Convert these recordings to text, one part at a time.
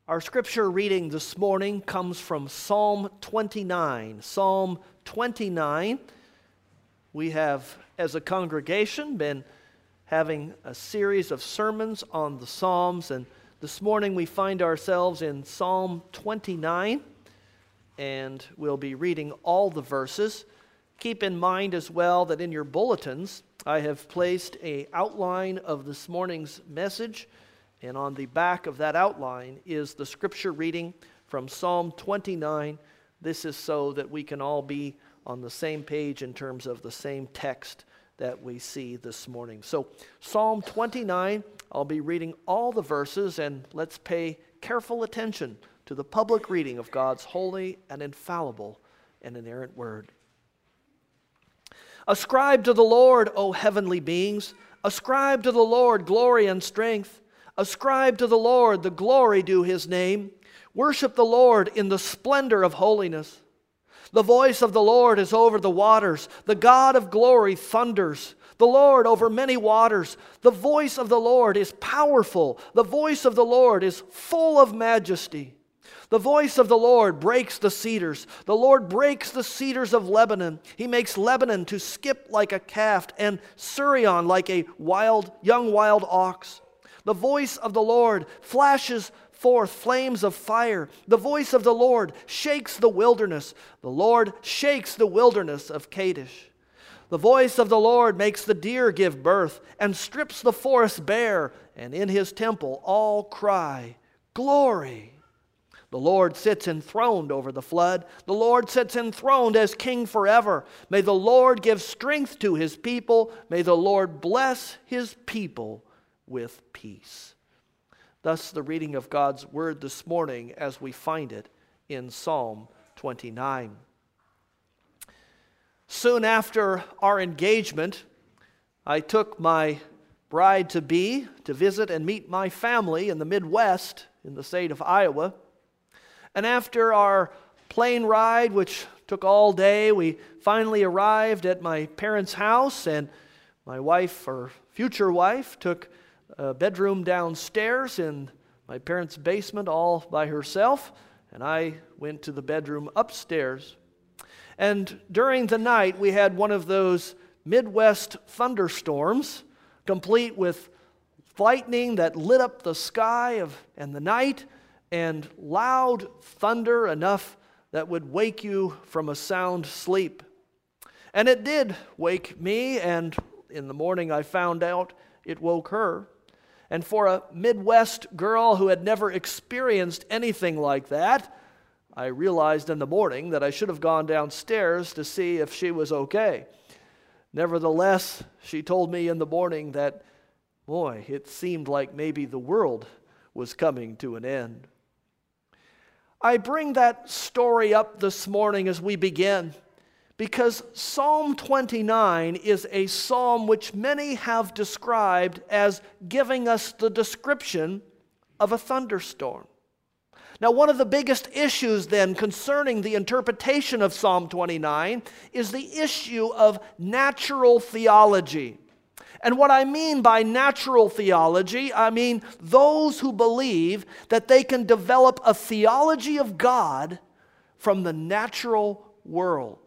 Our scripture reading this morning comes from Psalm 29. Psalm 29. We have, as a congregation, been having a series of sermons on the Psalms, and this morning we find ourselves in Psalm 29, and we'll be reading all the verses. Keep in mind as well that in your bulletins, I have placed an outline of this morning's message, and on the back of that outline is the scripture reading from Psalm 29. This is so that we can all be on the same page in terms of the same text that we see this morning. So Psalm 29, I'll be reading all the verses, and let's pay careful attention to the public reading of God's holy and infallible and inerrant word. Ascribe to the Lord, O heavenly beings. Ascribe to the Lord glory and strength. Ascribe to the Lord the glory due his name. Worship the Lord in the splendor of holiness. The voice of the Lord is over the waters. The God of glory thunders. The Lord over many waters. The voice of the Lord is powerful. The voice of the Lord is full of majesty. The voice of the Lord breaks the cedars. The Lord breaks the cedars of Lebanon. He makes Lebanon to skip like a calf, and Sirion like a young wild ox. The voice of the Lord flashes forth flames of fire. The voice of the Lord shakes the wilderness. The Lord shakes the wilderness of Kadesh. The voice of the Lord makes the deer give birth and strips the forest bare, and in his temple all cry, "Glory!" The Lord sits enthroned over the flood. The Lord sits enthroned as king forever. May the Lord give strength to his people. May the Lord bless his people with peace. Thus the reading of God's word this morning as we find it in Psalm 29. Soon after our engagement, I took my bride-to-be to visit and meet my family in the Midwest in the state of Iowa. And after our plane ride, which took all day, we finally arrived at my parents' house, and my wife, or future wife, took a bedroom downstairs in my parents' basement all by herself, and I went to the bedroom upstairs. And during the night, we had one of those Midwest thunderstorms, complete with lightning that lit up the sky and the night, and loud thunder enough that would wake you from a sound sleep. And it did wake me, and in the morning I found out it woke her. And for a Midwest girl who had never experienced anything like that, I realized in the morning that I should have gone downstairs to see if she was okay. Nevertheless, she told me in the morning that, boy, it seemed like maybe the world was coming to an end. I bring that story up this morning as we begin because Psalm 29 is a psalm which many have described as giving us the description of a thunderstorm. Now, one of the biggest issues then concerning the interpretation of Psalm 29 is the issue of natural theology. And what I mean by natural theology, I mean those who believe that they can develop a theology of God from the natural world.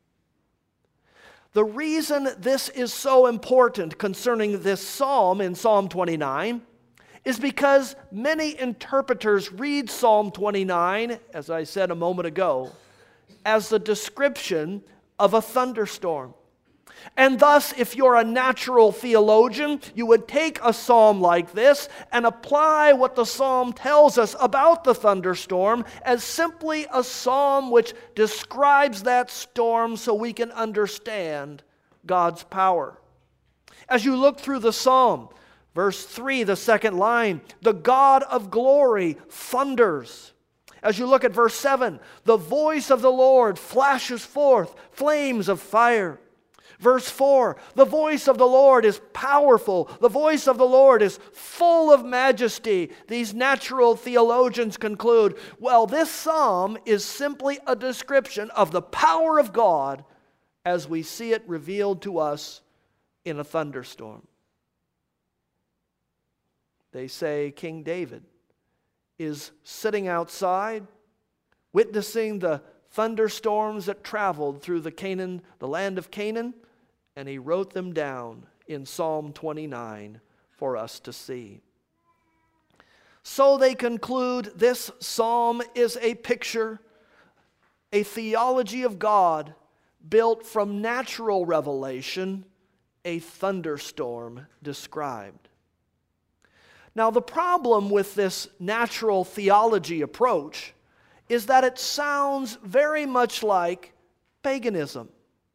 The reason this is so important concerning this psalm in Psalm 29 is because many interpreters read Psalm 29, as I said a moment ago, as the description of a thunderstorm. And thus, if you're a natural theologian, you would take a psalm like this and apply what the psalm tells us about the thunderstorm as simply a psalm which describes that storm so we can understand God's power. As you look through the psalm, verse 3, the second line, the God of glory thunders. As you look at verse 7, the voice of the Lord flashes forth flames of fire. Verse 4, the voice of the Lord is powerful. The voice of the Lord is full of majesty. These natural theologians conclude, well, this psalm is simply a description of the power of God as we see it revealed to us in a thunderstorm. They say King David is sitting outside, witnessing the thunderstorms that traveled through the land of Canaan, and he wrote them down in Psalm 29 for us to see. So they conclude this psalm is a picture, a theology of God built from natural revelation, a thunderstorm described. Now, the problem with this natural theology approach is that it sounds very much like paganism.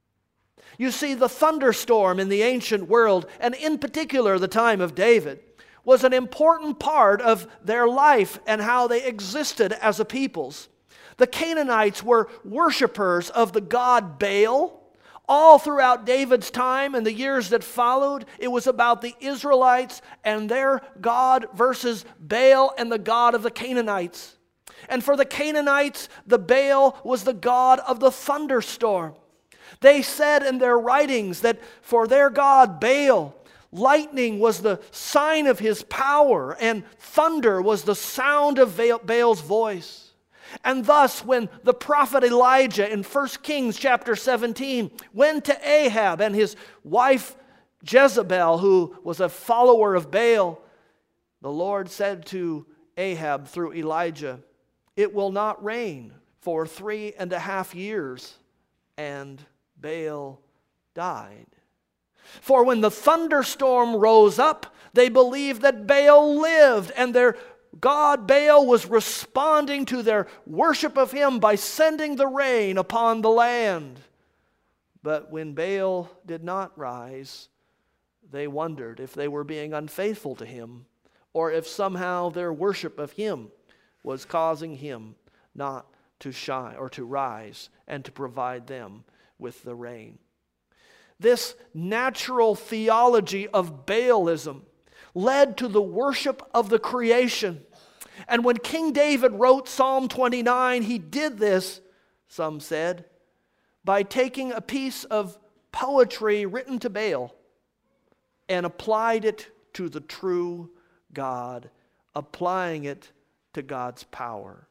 You see, the thunderstorm in the ancient world, and in particular the time of David, was an important part of their life and how they existed as a peoples. The Canaanites were worshipers of the god Baal. All throughout David's time and the years that followed, it was about the Israelites and their God versus Baal and the god of the Canaanites. And for the Canaanites, the Baal was the god of the thunderstorm. They said in their writings that for their god Baal, lightning was the sign of his power, and thunder was the sound of Baal's voice. And thus, when the prophet Elijah in 1 Kings chapter 17 went to Ahab and his wife Jezebel, who was a follower of Baal, the Lord said to Ahab through Elijah, "It will not rain for 3.5 years." And Baal died. For when the thunderstorm rose up, they believed that Baal lived, and their god Baal was responding to their worship of him by sending the rain upon the land. But when Baal did not rise, they wondered if they were being unfaithful to him, or if somehow their worship of him was causing him not to shine or to rise and to provide them with the rain. This natural theology of Baalism led to the worship of the creation. And when King David wrote Psalm 29, he did this, some said, by taking a piece of poetry written to Baal and applied it to the true God, applying it to God's power.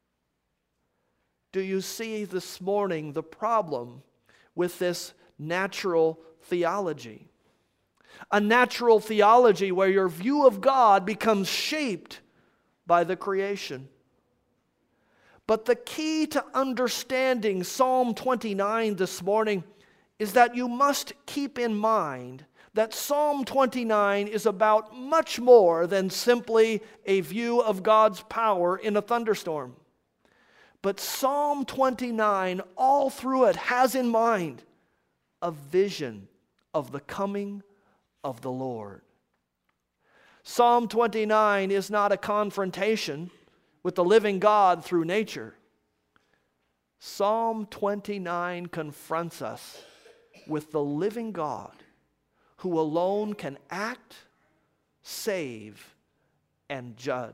Do you see this morning the problem with this natural theology? A natural theology where your view of God becomes shaped by the creation. But the key to understanding Psalm 29 this morning is that you must keep in mind that Psalm 29 is about much more than simply a view of God's power in a thunderstorm. But Psalm 29, all through it, has in mind a vision of the coming of the Lord. Psalm 29 is not a confrontation with the living God through nature. Psalm 29 confronts us with the living God who alone can act, save, and judge.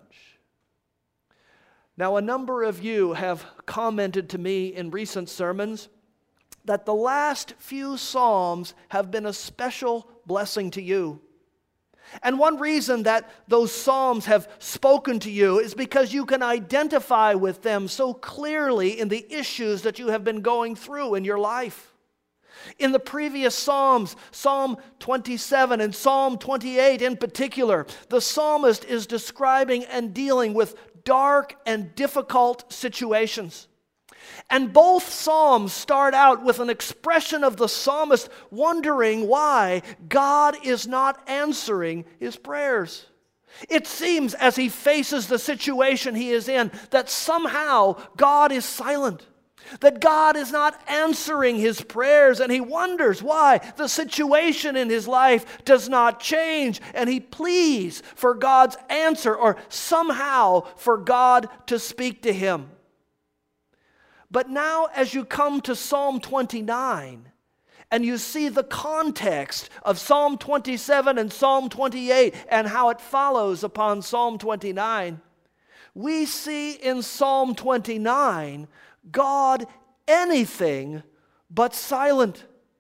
Now, a number of you have commented to me in recent sermons that the last few Psalms have been a special blessing to you. And one reason that those Psalms have spoken to you is because you can identify with them so clearly in the issues that you have been going through in your life. In the previous Psalms, Psalm 27 and Psalm 28 in particular, the psalmist is describing and dealing with dark and difficult situations. And both Psalms start out with an expression of the psalmist wondering why God is not answering his prayers. It seems as he faces the situation he is in that somehow God is silent, that God is not answering his prayers, and he wonders why the situation in his life does not change, and he pleads for God's answer or somehow for God to speak to him. But now as you come to Psalm 29 and you see the context of Psalm 27 and Psalm 28 and how it follows upon Psalm 29, we see in Psalm 29 God anything but silent.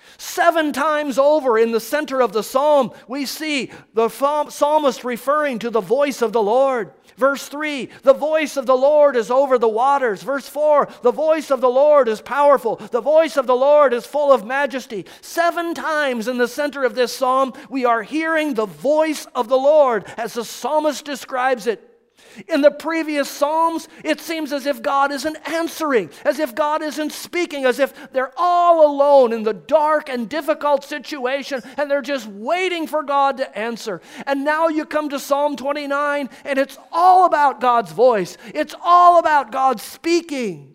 7 times over in the center of the psalm, we see the psalmist referring to the voice of the Lord. Verse 3, the voice of the Lord is over the waters. Verse 4, the voice of the Lord is powerful. The voice of the Lord is full of majesty. 7 times in the center of this psalm, we are hearing the voice of the Lord as the psalmist describes it. In the previous Psalms, it seems as if God isn't answering, as if God isn't speaking, as if they're all alone in the dark and difficult situation, and they're just waiting for God to answer. And now you come to Psalm 29, and it's all about God's voice. It's all about God speaking.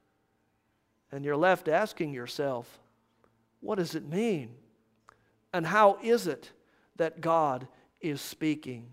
And you're left asking yourself, what does it mean? And how is it that God is speaking?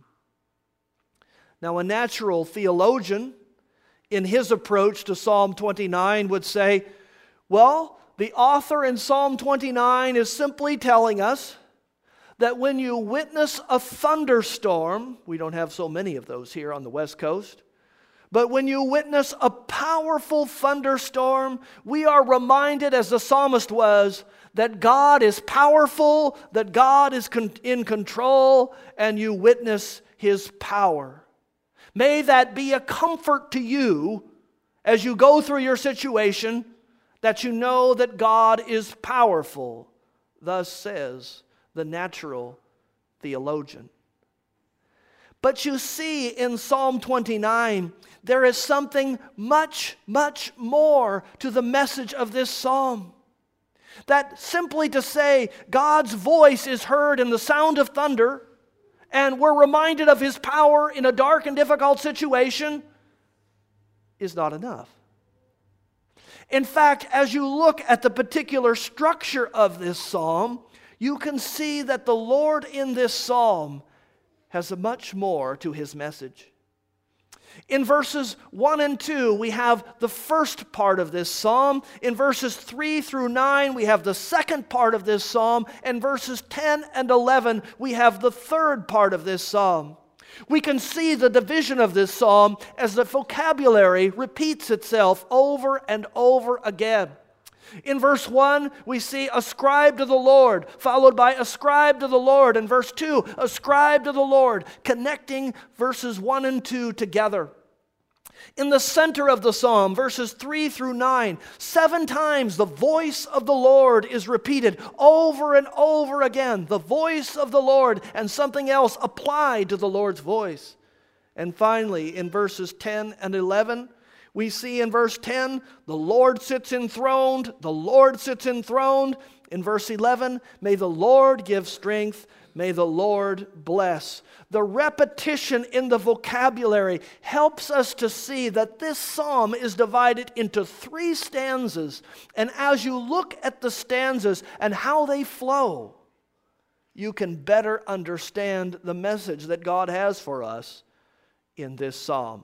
Now, a natural theologian, in his approach to Psalm 29, would say, well, the author in Psalm 29 is simply telling us that when you witness a thunderstorm, we don't have so many of those here on the West Coast, but when you witness a powerful thunderstorm, we are reminded, as the psalmist was, that God is powerful, that God is in control, and you witness His power. May that be a comfort to you as you go through your situation, that you know that God is powerful. Thus says the natural theologian. But you see in Psalm 29, there is something much, much more to the message of this psalm. That simply to say God's voice is heard in the sound of thunder, and we're reminded of His power in a dark and difficult situation, is not enough. In fact, as you look at the particular structure of this psalm, you can see that the Lord in this psalm has much more to His message. In verses 1 and 2, we have the first part of this psalm. In verses 3 through 9, we have the second part of this psalm. And verses 10 and 11, we have the third part of this psalm. We can see the division of this psalm as the vocabulary repeats itself over and over again. In verse 1, we see ascribe to the Lord, followed by ascribe to the Lord. In verse 2, ascribe to the Lord, connecting verses 1 and 2 together. In the center of the psalm, verses 3 through 9, 7 times the voice of the Lord is repeated over and over again. The voice of the Lord and something else applied to the Lord's voice. And finally, in verses 10 and 11, we see in verse 10, the Lord sits enthroned, the Lord sits enthroned. In verse 11, may the Lord give strength, may the Lord bless. The repetition in the vocabulary helps us to see that this psalm is divided into 3 stanzas. And as you look at the stanzas and how they flow, you can better understand the message that God has for us in this psalm.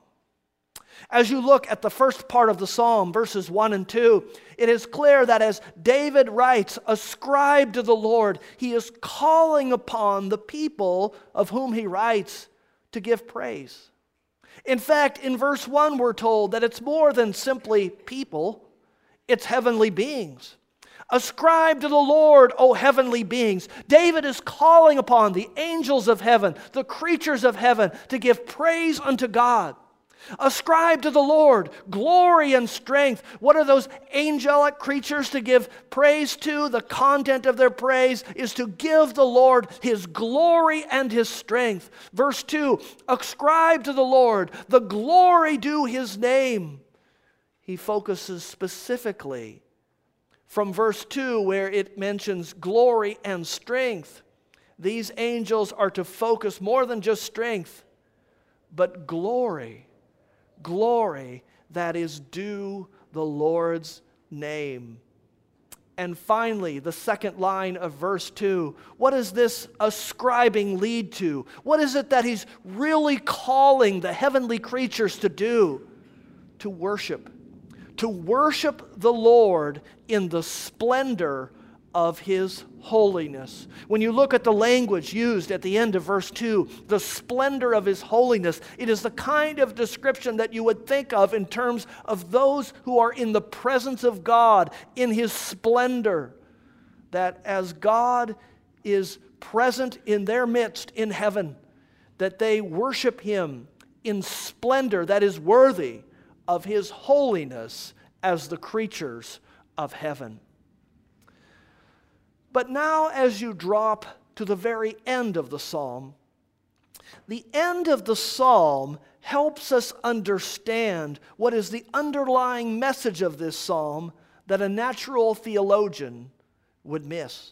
As you look at the first part of the psalm, verses 1 and 2, it is clear that as David writes, ascribe to the Lord, he is calling upon the people of whom he writes to give praise. In fact, in verse 1, we're told that it's more than simply people, it's heavenly beings. Ascribe to the Lord, O heavenly beings. David is calling upon the angels of heaven, the creatures of heaven, to give praise unto God. Ascribe to the Lord glory and strength. What are those angelic creatures to give praise to? The content of their praise is to give the Lord His glory and His strength. Verse 2, ascribe to the Lord the glory due His name. He focuses specifically from verse 2 where it mentions glory and strength. These angels are to focus more than just strength, but glory that is due the Lord's name. And finally, the second line of verse 2, what does this ascribing lead to? What is it that he's really calling the heavenly creatures to do? To worship. To worship the Lord in the splendor of His holiness. When you look at the language used at the end of verse 2, the splendor of His holiness, it is the kind of description that you would think of in terms of those who are in the presence of God in His splendor. that as God is present in their midst in heaven, that they worship Him in splendor that is worthy of His holiness as the creatures of heaven. But now as you drop to the very end of the psalm, the end of the psalm helps us understand what is the underlying message of this psalm that a natural theologian would miss.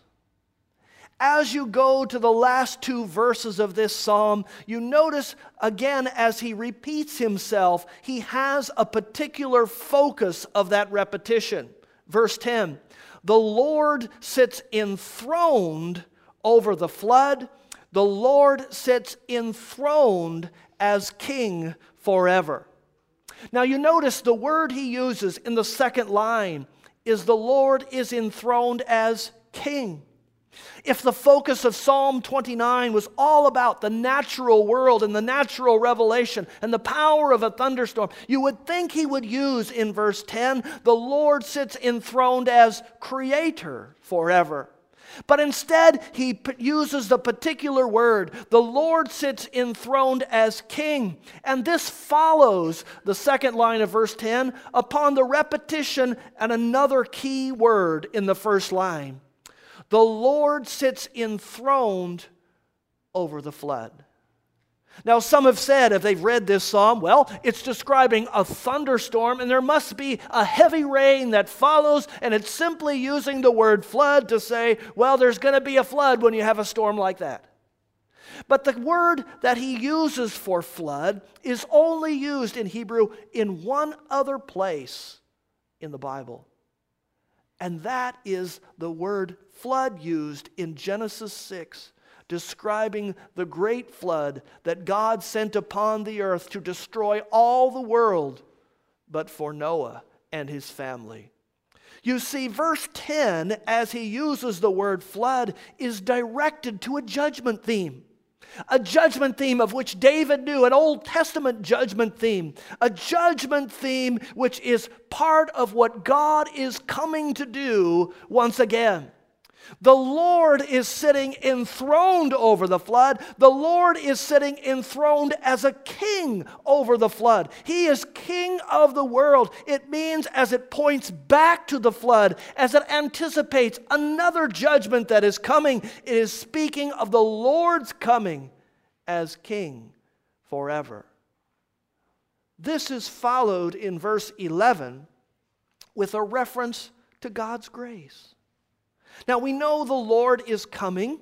As you go to the last two verses of this psalm, you notice again as he repeats himself, he has a particular focus of that repetition. Verse 10, the Lord sits enthroned over the flood. The Lord sits enthroned as king forever. Now you notice the word he uses in the second line is the Lord is enthroned as king. If the focus of Psalm 29 was all about the natural world and the natural revelation and the power of a thunderstorm, you would think he would use in verse 10, the Lord sits enthroned as creator forever. But instead, he uses the particular word, the Lord sits enthroned as king. And this follows the second line of verse 10 upon the repetition and another key word in the first line. The Lord sits enthroned over the flood. Now, some have said, if they've read this psalm, well, it's describing a thunderstorm, and there must be a heavy rain that follows, and it's simply using the word flood to say, well, there's going to be a flood when you have a storm like that. But the word that he uses for flood is only used in Hebrew in one other place in the Bible. And that is the word flood used in Genesis 6, describing the great flood that God sent upon the earth to destroy all the world, but for Noah and his family. You see, verse 10, as he uses the word flood, is directed to a judgment theme. A judgment theme of which David knew, an Old Testament judgment theme. A judgment theme which is part of what God is coming to do once again. The Lord is sitting enthroned over the flood. The Lord is sitting enthroned as a king over the flood. He is king of the world. It means as it points back to the flood, as it anticipates another judgment that is coming, it is speaking of the Lord's coming as king forever. This is followed in verse 11 with a reference to God's grace. Now we know the Lord is coming.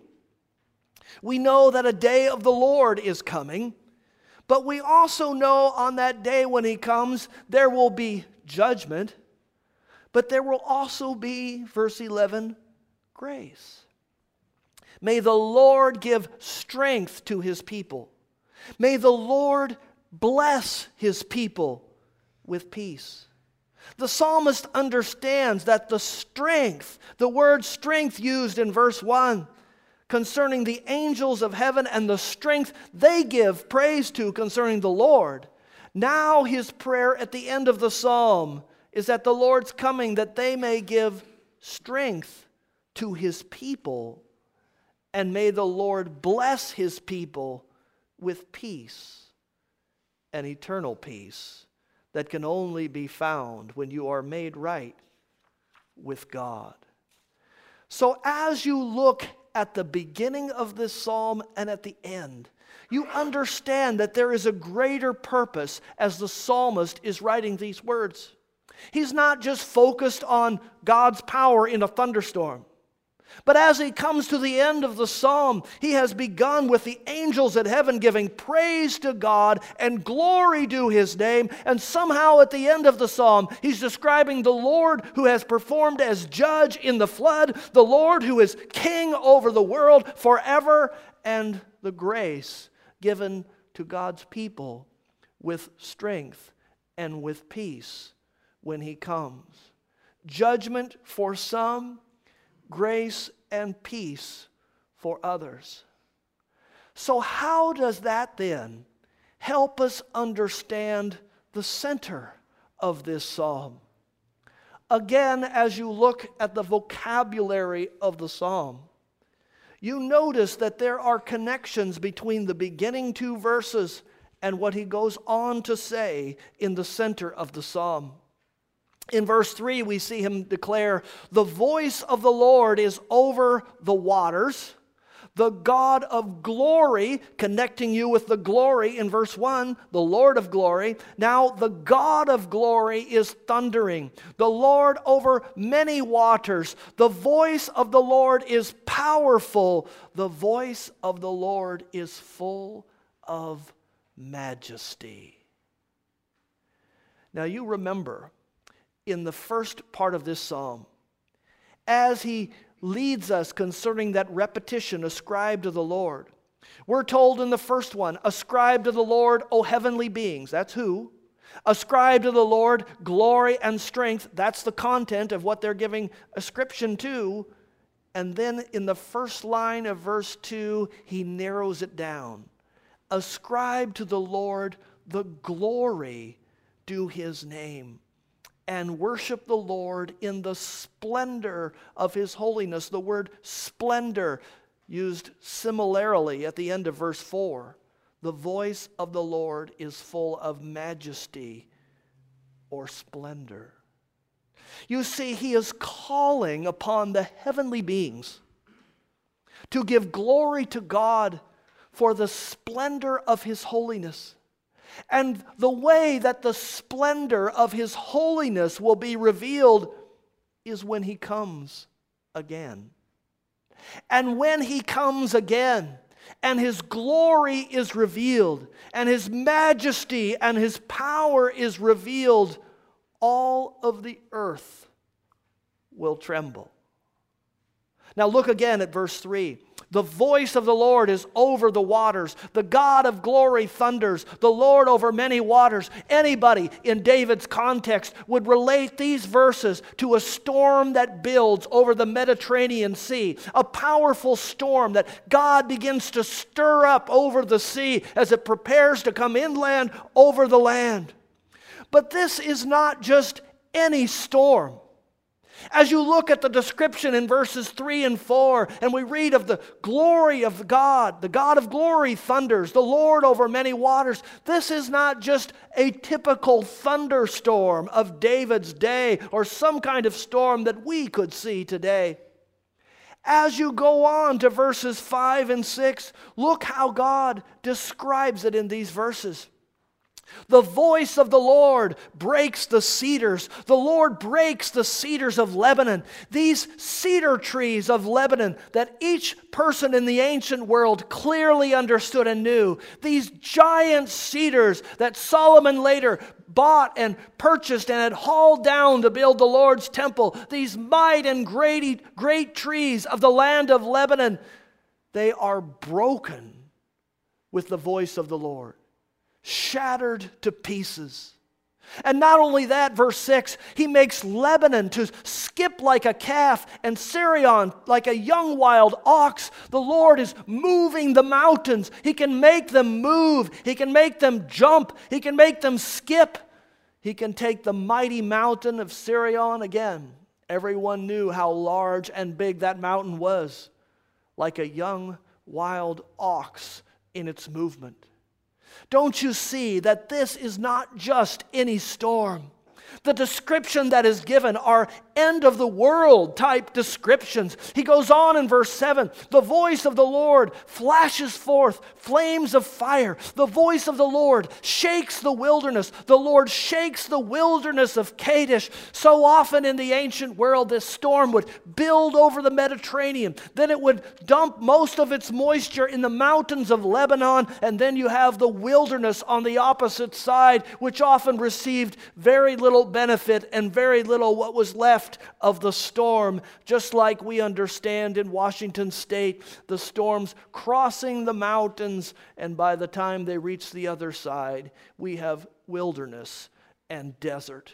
We know that a day of the Lord is coming. But we also know on that day when He comes, there will be judgment. But there will also be, verse 11, grace. May the Lord give strength to His people. May the Lord bless His people with peace. The psalmist understands that the strength, the word strength used in verse 1 concerning the angels of heaven and the strength they give praise to concerning the Lord. Now his prayer at the end of the psalm is that the Lord's coming, that they may give strength to His people, and may the Lord bless His people with peace, and eternal peace that can only be found when you are made right with God. So as you look at the beginning of this psalm and at the end, you understand that there is a greater purpose as the psalmist is writing these words. He's not just focused on God's power in a thunderstorm. But as he comes to the end of the psalm, he has begun with the angels at heaven giving praise to God and glory to His name. And somehow at the end of the psalm, he's describing the Lord who has performed as judge in the flood, the Lord who is king over the world forever, and the grace given to God's people with strength and with peace when He comes. Judgment for some, grace and peace for others. So how does that then help us understand the center of this psalm? again, as you look at the vocabulary of the psalm, you notice that there are connections between the beginning two verses and what he goes on to say in the center of the psalm. In verse 3, we see him declare, "The voice of the Lord is over the waters. The God of glory," connecting you with the glory in verse 1, the Lord of glory. Now the God of glory is thundering. The Lord over many waters. The voice of the Lord is powerful. The voice of the Lord is full of majesty. Now you remember, in the first part of this psalm, as he leads us concerning that repetition ascribed to the Lord, we're told in the first one, "Ascribe to the Lord, O heavenly beings." That's who. "Ascribe to the Lord glory and strength." That's the content of what they're giving ascription to. And then in the first line of verse 2, he narrows it down. "Ascribe to the Lord the glory due his name, and worship the Lord in the splendor of his holiness." The word splendor used similarly at the end of verse 4. The voice of the Lord is full of majesty or splendor. You see, he is calling upon the heavenly beings to give glory to God for the splendor of his holiness. And the way that the splendor of his holiness will be revealed is when he comes again. And when he comes again, and his glory is revealed, and his majesty and his power is revealed, all of the earth will tremble. Now look again at verse 3. "The voice of the Lord is over the waters. The God of glory thunders. The Lord over many waters." Anybody in David's context would relate these verses to a storm that builds over the Mediterranean Sea. A powerful storm that God begins to stir up over the sea as it prepares to come inland over the land. But this is not just any storm. As you look at the description in verses 3 and 4, and we read of the glory of God, the God of glory thunders, the Lord over many waters, this is not just a typical thunderstorm of David's day or some kind of storm that we could see today. As you go on to verses 5 and 6, look how God describes it in these verses. "The voice of the Lord breaks the cedars. The Lord breaks the cedars of Lebanon." These cedar trees of Lebanon that each person in the ancient world clearly understood and knew. These giant cedars that Solomon later bought and purchased and had hauled down to build the Lord's temple. These mighty and great trees of the land of Lebanon. They are broken with the voice of the Lord. Shattered to pieces. And not only that, verse 6, he makes Lebanon to skip like a calf and Sirion like a young wild ox. The Lord is moving the mountains. He can make them move. He can make them jump. He can make them skip. He can take the mighty mountain of Sirion again. Everyone knew how large and big that mountain was, like a young wild ox in its movement. Don't you see that this is not just any storm? The description that is given are end of the world type descriptions. He goes on in verse 7, "The voice of the Lord flashes forth flames of fire. The voice of the Lord shakes the wilderness. The Lord shakes the wilderness of Kadesh." So often in the ancient world, this storm would build over the Mediterranean. Then it would dump most of its moisture in the mountains of Lebanon. And then you have the wilderness on the opposite side, which often received very little benefit and very little what was left of the storm, just like we understand in Washington State, the storms crossing the mountains, and by the time they reach the other side, we have wilderness and desert.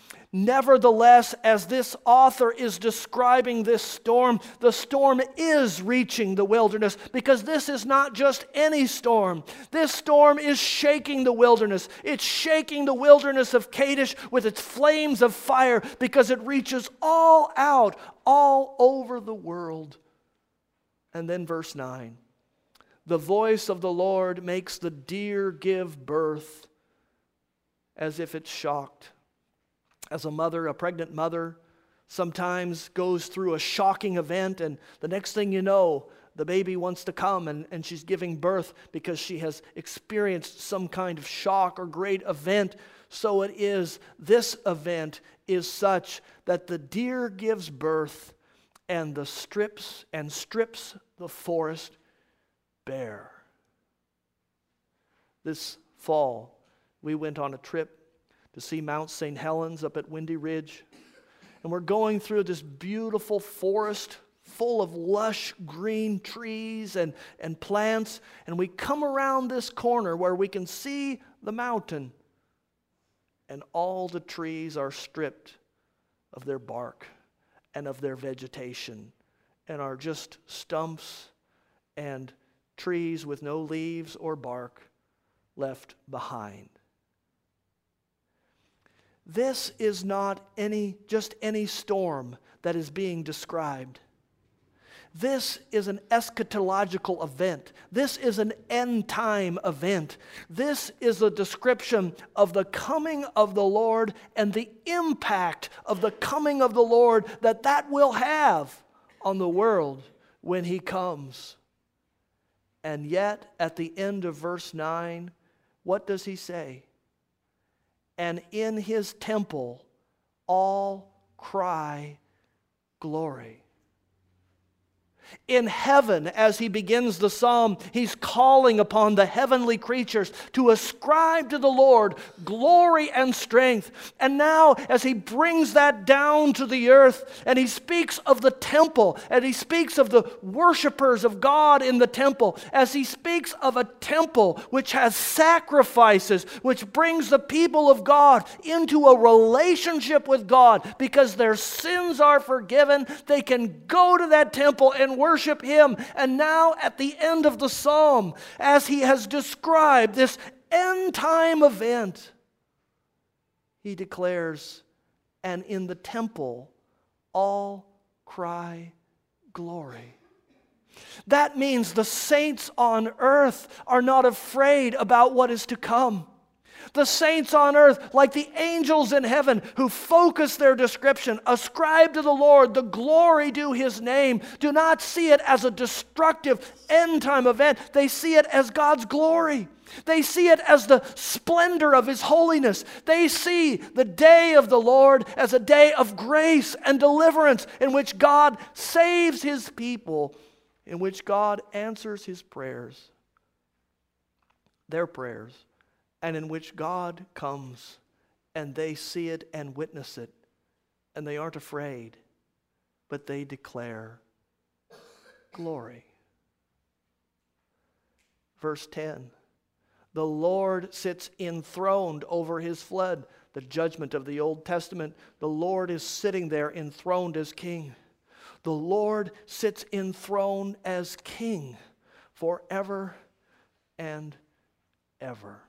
Nevertheless, as this author is describing this storm, the storm is reaching the wilderness, because this is not just any storm. This storm is shaking the wilderness. It's shaking the wilderness of Kadesh with its flames of fire, because it reaches all out, all over the world. And then verse 9. The voice of the Lord makes the deer give birth as if it's shocked. As a mother, a pregnant mother, sometimes goes through a shocking event, and the next thing you know, the baby wants to come, and she's giving birth because she has experienced some kind of shock or great event. So it is, this event is such that the deer gives birth and strips the forest bare. This fall, we went on a trip to see Mount St. Helens up at Windy Ridge. And we're going through this beautiful forest full of lush green trees and plants. And we come around this corner where we can see the mountain. And all the trees are stripped of their bark and of their vegetation, and are just stumps and trees with no leaves or bark left behind. This is not just any storm that is being described. This is an eschatological event. This is an end-time event. This is a description of the coming of the Lord and the impact of the coming of the Lord that will have on the world when He comes. And yet, at the end of verse 9, what does He say? And in His temple all cry glory. In heaven, as he begins the psalm, he's calling upon the heavenly creatures to ascribe to the Lord glory and strength. And now, as he brings that down to the earth, and he speaks of the temple, and he speaks of the worshipers of God in the temple, as he speaks of a temple which has sacrifices, which brings the people of God into a relationship with God, because their sins are forgiven, they can go to that temple and worship Him. And now at the end of the psalm, as he has described this end time event, he declares, and in the temple all cry glory. That means the saints on earth are not afraid about what is to come. The saints on earth, like the angels in heaven who focus their description, ascribe to the Lord the glory due His name, do not see it as a destructive end-time event. They see it as God's glory. They see it as the splendor of His holiness. They see the day of the Lord as a day of grace and deliverance, in which God saves His people, in which God answers His prayers, their prayers, and in which God comes and they see it and witness it, and they aren't afraid, but they declare glory. Verse 10, the Lord sits enthroned over His flood. The judgment of the Old Testament, the Lord is sitting there enthroned as King. The Lord sits enthroned as King forever and ever.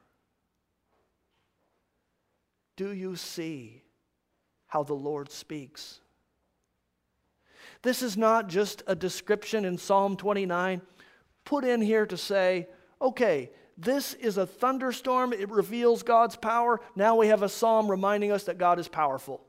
Do you see how the Lord speaks? This is not just a description in Psalm 29 put in here to say, okay, this is a thunderstorm, it reveals God's power. Now we have a psalm reminding us that God is powerful.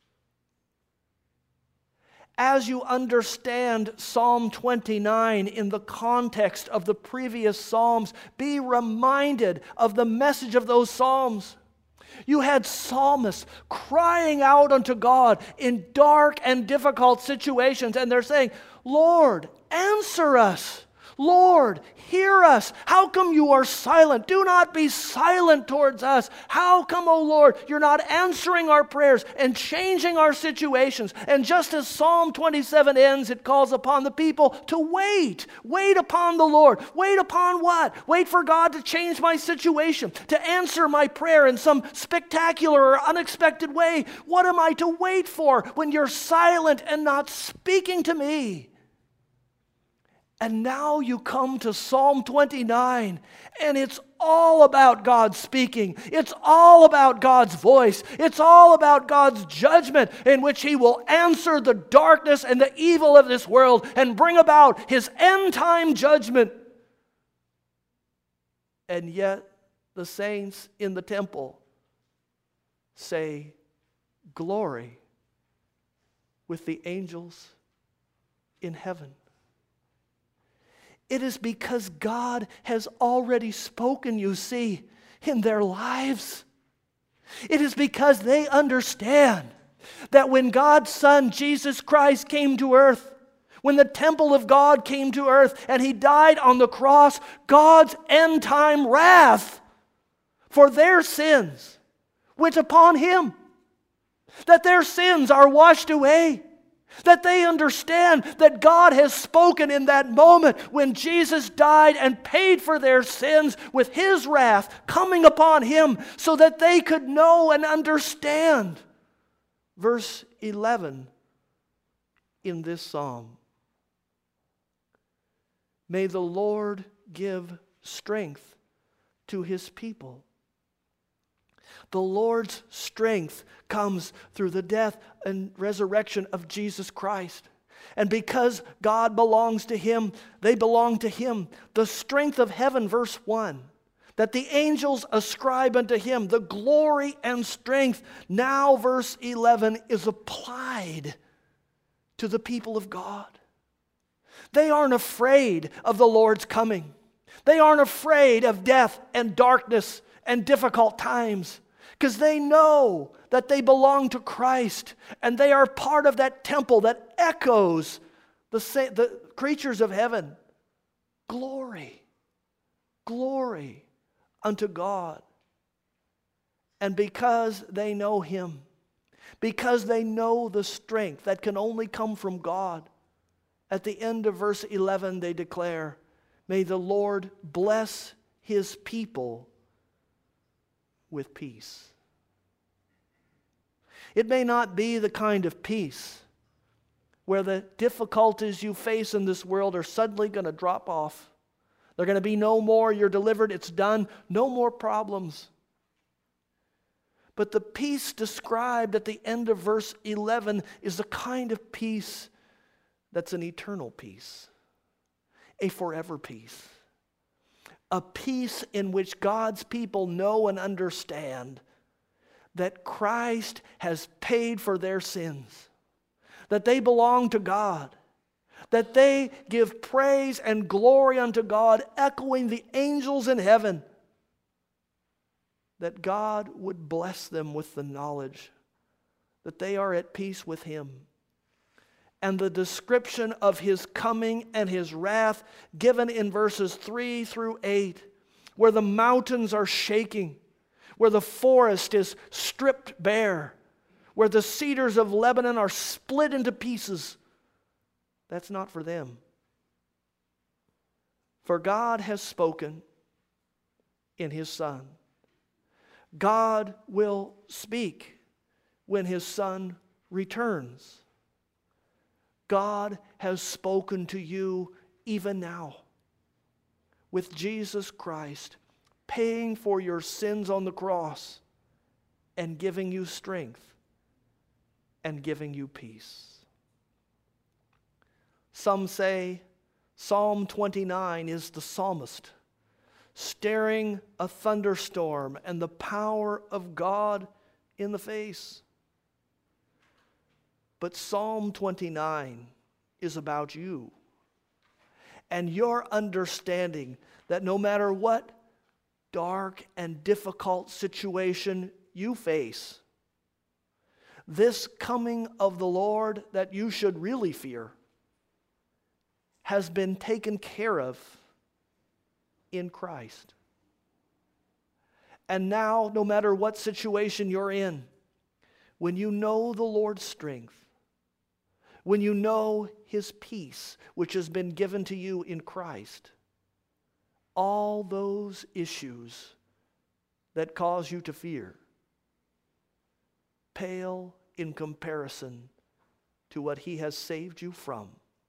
As you understand Psalm 29 in the context of the previous psalms, be reminded of the message of those psalms. You had psalmists crying out unto God in dark and difficult situations, and they're saying, Lord, answer us. Lord, hear us. How come you are silent? Do not be silent towards us. How come, O Lord, you're not answering our prayers and changing our situations? And just as Psalm 27 ends, it calls upon the people to wait. Wait upon the Lord. Wait upon what? Wait for God to change my situation, to answer my prayer in some spectacular or unexpected way. What am I to wait for when you're silent and not speaking to me? And now you come to Psalm 29, and it's all about God speaking. It's all about God's voice. It's all about God's judgment in which He will answer the darkness and the evil of this world and bring about His end-time judgment. And yet the saints in the temple say, "Glory," with the angels in heaven. It is because God has already spoken, you see, in their lives. It is because they understand that when God's Son, Jesus Christ, came to earth, when the temple of God came to earth and He died on the cross, God's end-time wrath for their sins went upon Him. That their sins are washed away. That they understand that God has spoken in that moment when Jesus died and paid for their sins with His wrath coming upon Him, so that they could know and understand. Verse 11 in this psalm. May the Lord give strength to His people. The Lord's strength comes through the death and resurrection of Jesus Christ. And because God belongs to Him, they belong to Him. The strength of heaven, verse 1, that the angels ascribe unto Him, the glory and strength, now, verse 11, is applied to the people of God. They aren't afraid of the Lord's coming. They aren't afraid of death and darkness and difficult times, because they know that they belong to Christ and they are part of that temple that echoes the creatures of heaven. Glory, glory unto God. And because they know Him, because they know the strength that can only come from God, at the end of verse 11 they declare, "May the Lord bless His people with peace." It may not be the kind of peace where the difficulties you face in this world are suddenly going to drop off. They're going to be no more. You're delivered. It's done. No more problems. But the peace described at the end of verse 11 is the kind of peace that's an eternal peace, a forever peace, a peace in which God's people know and understand that Christ has paid for their sins, that they belong to God, that they give praise and glory unto God, echoing the angels in heaven, that God would bless them with the knowledge that they are at peace with Him. And the description of His coming and His wrath given in verses 3 through 8, where the mountains are shaking, where the forest is stripped bare, where the cedars of Lebanon are split into pieces. That's not for them. For God has spoken in His Son. God will speak when His Son returns. God has spoken to you even now with Jesus Christ paying for your sins on the cross and giving you strength and giving you peace. Some say Psalm 29 is the psalmist staring a thunderstorm and the power of God in the face. But Psalm 29 is about you and your understanding that no matter what dark and difficult situation you face, this coming of the Lord that you should really fear has been taken care of in Christ. And now, no matter what situation you're in, when you know the Lord's strength, when you know His peace, which has been given to you in Christ, all those issues that cause you to fear pale in comparison to what He has saved you from,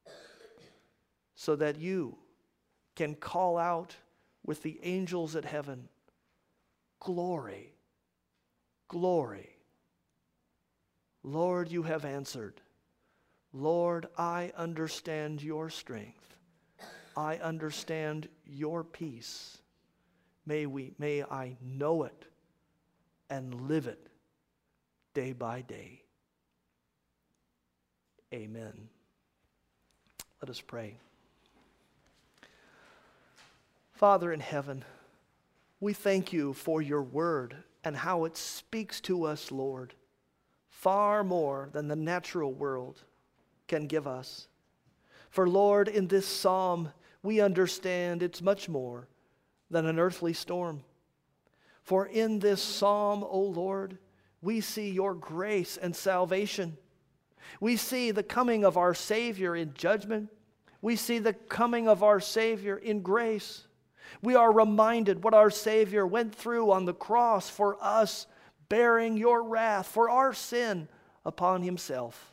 so that you can call out with the angels at heaven, "Glory, glory. Lord, you have answered. Lord, I understand your strength. I understand your peace. May I know it and live it day by day." Amen. Let us pray. Father in heaven, we thank you for your word and how it speaks to us, Lord, far more than the natural world can give us. For Lord, in this psalm, we understand it's much more than an earthly storm. For in this psalm, O Lord, we see your grace and salvation. We see the coming of our Savior in judgment. We see the coming of our Savior in grace. We are reminded what our Savior went through on the cross for us, bearing your wrath for our sin upon Himself.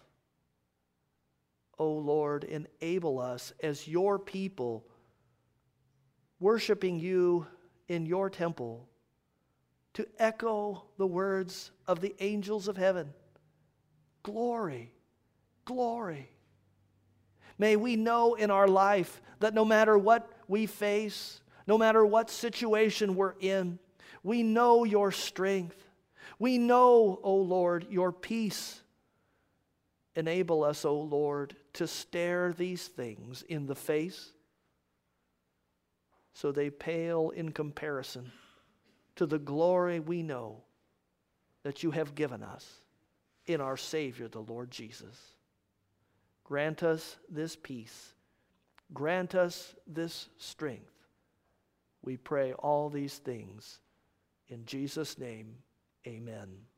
O Lord, enable us as your people, worshiping you in your temple, to echo the words of the angels of heaven. Glory, glory. May we know in our life that no matter what we face, no matter what situation we're in, we know your strength. We know, O Lord, your peace. Enable us, O Lord, to stare these things in the face so they pale in comparison to the glory we know that you have given us in our Savior, the Lord Jesus. Grant us this peace. Grant us this strength. We pray all these things in Jesus' name. Amen.